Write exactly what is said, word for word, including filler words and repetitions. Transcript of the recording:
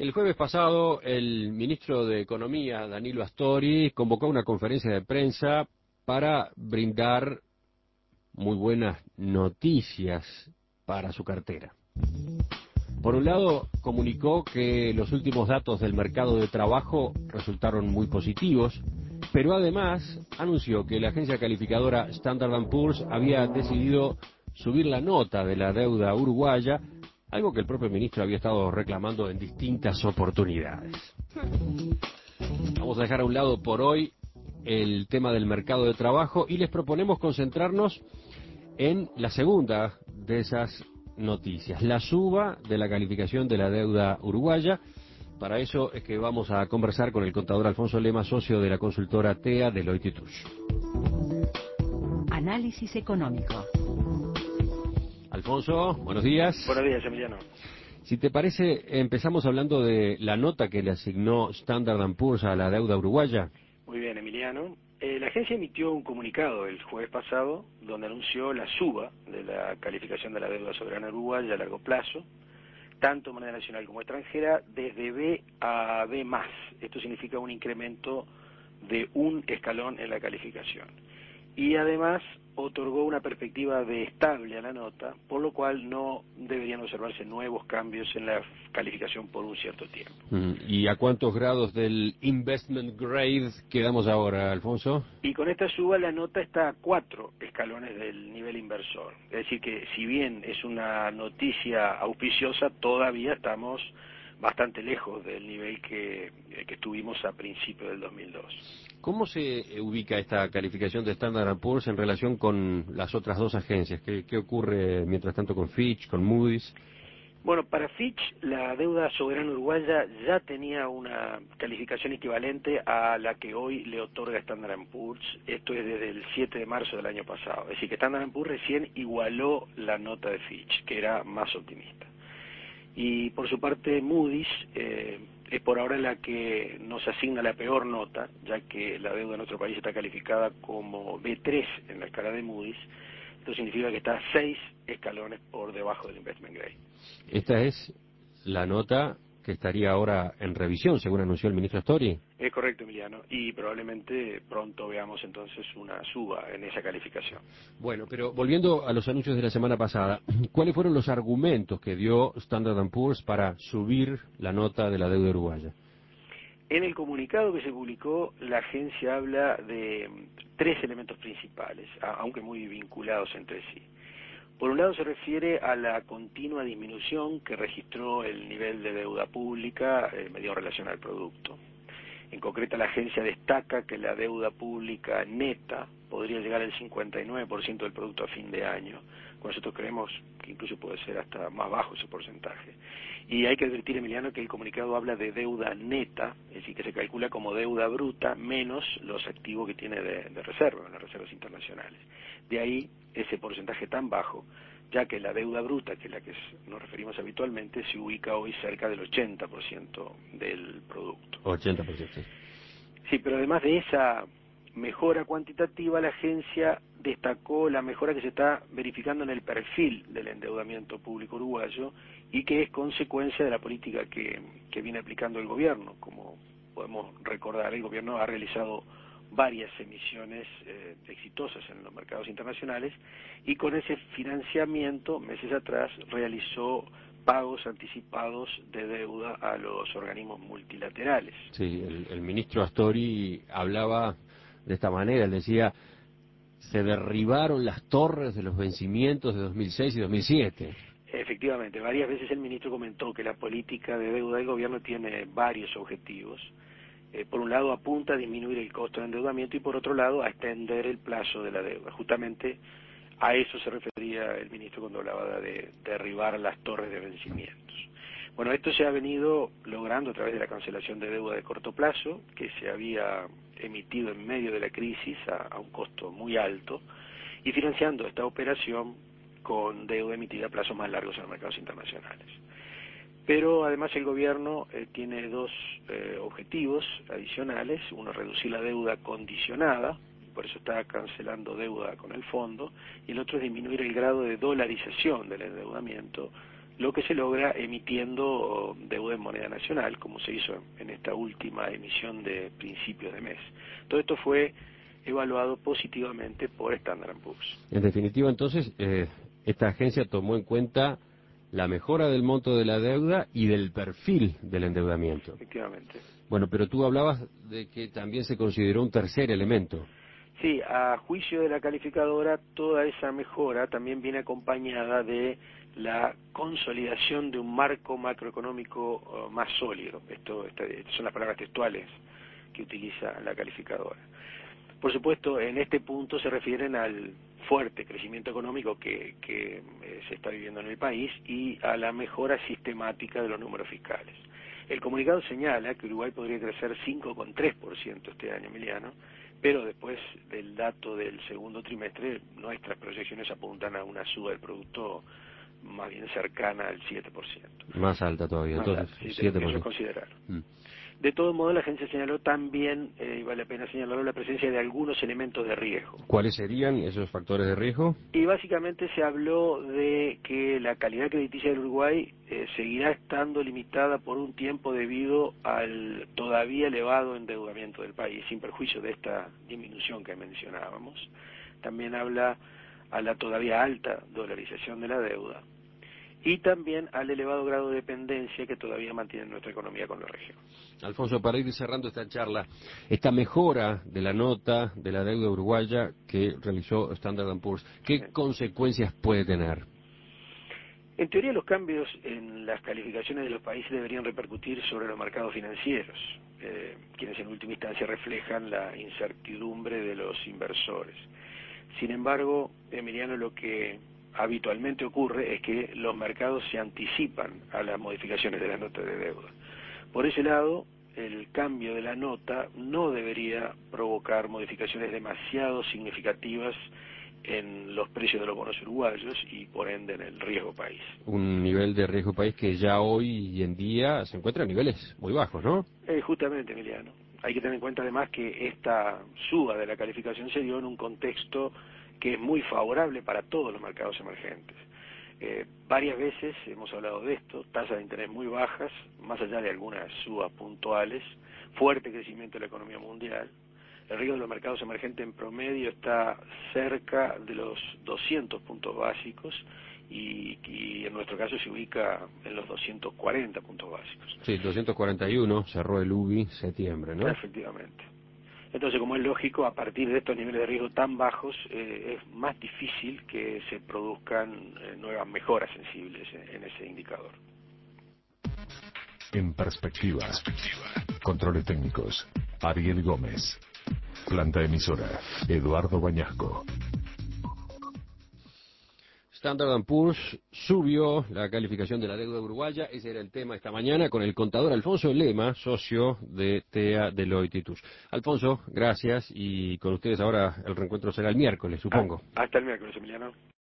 El jueves pasado, el ministro de Economía, Danilo Astori, convocó una conferencia de prensa para brindar muy buenas noticias para su cartera. Por un lado, comunicó que los últimos datos del mercado de trabajo resultaron muy positivos, pero además anunció que la agencia calificadora Standard and Poor's había decidido subir la nota de la deuda uruguaya, algo que el propio ministro había estado reclamando en distintas oportunidades. Vamos a dejar a un lado por hoy el tema del mercado de trabajo y les proponemos concentrarnos en la segunda de esas noticias, la suba de la calificación de la deuda uruguaya. Para eso es que vamos a conversar con el contador Alfonso Lema, socio de la consultora T E A de Deloitte y Touche. Análisis económico. Alfonso, buenos días. Buenos días, Emiliano. Si te parece, empezamos hablando de la nota que le asignó Standard and Poor's a la deuda uruguaya. Muy bien, Emiliano. Eh, la agencia emitió un comunicado el jueves pasado donde anunció la suba de la calificación de la deuda soberana uruguaya a largo plazo, tanto de moneda nacional como extranjera, desde B a B más. Esto significa un incremento de un escalón en la calificación. Y además otorgó una perspectiva de estable a la nota, por lo cual no deberían observarse nuevos cambios en la calificación por un cierto tiempo. ¿Y a cuántos grados del investment grade quedamos ahora, Alfonso? Y con esta suba la nota está a cuatro escalones del nivel inversor. Es decir que si bien es una noticia auspiciosa, todavía estamos bastante lejos del nivel que, que estuvimos a principios del dos mil dos. ¿Cómo se ubica esta calificación de Standard and Poor's en relación con las otras dos agencias? ¿Qué, qué ocurre mientras tanto con Fitch, con Moody's? Bueno, para Fitch la deuda soberana uruguaya ya tenía una calificación equivalente a la que hoy le otorga Standard and Poor's. Esto es desde el siete de marzo del año pasado. Es decir, que Standard and Poor's recién igualó la nota de Fitch, que era más optimista. Y por su parte Moody's eh, es por ahora la que nos asigna la peor nota, ya que la deuda de nuestro país está calificada como B tres en la escala de Moody's. Esto significa que está seis escalones por debajo del investment grade. Esta es la nota que estaría ahora en revisión, según anunció el ministro Astori. Es correcto, Emiliano, y probablemente pronto veamos entonces una suba en esa calificación. Bueno, pero volviendo a los anuncios de la semana pasada, ¿cuáles fueron los argumentos que dio Standard and Poor's para subir la nota de la deuda uruguaya? En el comunicado que se publicó, la agencia habla de tres elementos principales, aunque muy vinculados entre sí. Por un lado se refiere a la continua disminución que registró el nivel de deuda pública eh, medio en relación al producto. En concreto, la agencia destaca que la deuda pública neta podría llegar al cincuenta y nueve por ciento del producto a fin de año. Nosotros creemos que incluso puede ser hasta más bajo ese porcentaje. Y hay que advertir, Emiliano, que el comunicado habla de deuda neta, es decir, que se calcula como deuda bruta menos los activos que tiene de, de reserva, las reservas internacionales. De ahí ese porcentaje tan bajo, ya que la deuda bruta, que es la que nos referimos habitualmente, se ubica hoy cerca del ochenta por ciento del producto. ochenta por ciento. Sí, pero además de esa mejora cuantitativa, la agencia destacó la mejora que se está verificando en el perfil del endeudamiento público uruguayo y que es consecuencia de la política que, que viene aplicando el gobierno. Como podemos recordar, el gobierno ha realizado varias emisiones eh, exitosas en los mercados internacionales y con ese financiamiento, meses atrás, realizó pagos anticipados de deuda a los organismos multilaterales. Sí, el, el ministro Astori hablaba de esta manera, él decía, se derribaron las torres de los vencimientos de dos mil seis y dos mil siete. Efectivamente, varias veces el ministro comentó que la política de deuda del gobierno tiene varios objetivos. Eh, por un lado apunta a disminuir el costo de endeudamiento y por otro lado a extender el plazo de la deuda. Justamente a eso se refería el ministro cuando hablaba de derribar las torres de vencimientos. Bueno, esto se ha venido logrando a través de la cancelación de deuda de corto plazo, que se había emitido en medio de la crisis a, a un costo muy alto, y financiando esta operación con deuda emitida a plazos más largos en los mercados internacionales. Pero además el gobierno eh, tiene dos eh, objetivos adicionales: uno, reducir la deuda condicionada, por eso está cancelando deuda con el fondo, y el otro es disminuir el grado de dolarización del endeudamiento, lo que se logra emitiendo deuda en moneda nacional, como se hizo en esta última emisión de principios de mes. Todo esto fue evaluado positivamente por Standard and Poor's. En definitiva, entonces, eh, esta agencia tomó en cuenta la mejora del monto de la deuda y del perfil del endeudamiento. Efectivamente. Bueno, pero tú hablabas de que también se consideró un tercer elemento. Sí, a juicio de la calificadora, toda esa mejora también viene acompañada de la consolidación de un marco macroeconómico uh, más sólido. Esto, esta, estas son las palabras textuales que utiliza la calificadora. Por supuesto, en este punto se refieren al fuerte crecimiento económico que, que eh, se está viviendo en el país y a la mejora sistemática de los números fiscales. El comunicado señala que Uruguay podría crecer cinco coma tres por ciento este año, Emiliano, pero después del dato del segundo trimestre, nuestras proyecciones apuntan a una suba del producto más bien cercana al siete por ciento. Más alta todavía, Más entonces, alta, sí, siete por ciento. eso es considerar. Mm. De todo modo, la agencia señaló también, eh, y vale la pena señalarlo, la presencia de algunos elementos de riesgo. ¿Cuáles serían esos factores de riesgo? Y básicamente se habló de que la calidad crediticia del Uruguay eh, seguirá estando limitada por un tiempo debido al todavía elevado endeudamiento del país, sin perjuicio de esta disminución que mencionábamos. También habla a la todavía alta dolarización de la deuda y también al elevado grado de dependencia que todavía mantiene nuestra economía con la región. Alfonso, para ir cerrando esta charla, esta mejora de la nota de la deuda uruguaya que realizó Standard and Poor's, ¿qué Sí. consecuencias puede tener? En teoría, los cambios en las calificaciones de los países deberían repercutir sobre los mercados financieros, eh, quienes en última instancia reflejan la incertidumbre de los inversores. Sin embargo, Emiliano, lo que habitualmente ocurre es que los mercados se anticipan a las modificaciones de la nota de deuda. Por ese lado, el cambio de la nota no debería provocar modificaciones demasiado significativas en los precios de los bonos uruguayos y por ende en el riesgo país. Un nivel de riesgo país que ya hoy en día se encuentra a niveles muy bajos, ¿no? Eh, justamente, Emiliano. Hay que tener en cuenta además que esta suba de la calificación se dio en un contexto que es muy favorable para todos los mercados emergentes. Eh, varias veces hemos hablado de esto, tasas de interés muy bajas, más allá de algunas subas puntuales, fuerte crecimiento de la economía mundial. El riesgo de los mercados emergentes en promedio está cerca de los doscientos puntos básicos y, y en nuestro caso se ubica en los doscientos cuarenta puntos básicos. Sí, doscientos cuarenta y uno cerró el U B I septiembre, ¿no? Efectivamente. Entonces, como es lógico, a partir de estos niveles de riesgo tan bajos, eh, es más difícil que se produzcan eh, nuevas mejoras sensibles en, en ese indicador. En perspectiva, controles técnicos, Ariel Gómez. Planta emisora, Eduardo Bañasco. Standard and Poor's subió la calificación de la deuda uruguaya, ese era el tema esta mañana, con el contador Alfonso Lema, socio de T E A Deloitte y Touche. Alfonso, gracias, y con ustedes ahora el reencuentro será el miércoles, supongo. Ah, hasta el miércoles, Emiliano.